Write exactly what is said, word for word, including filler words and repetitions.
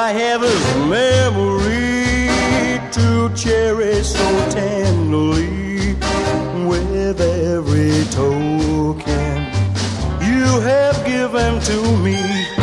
I have his memory to cherish so tenderly. With every token you have given to me,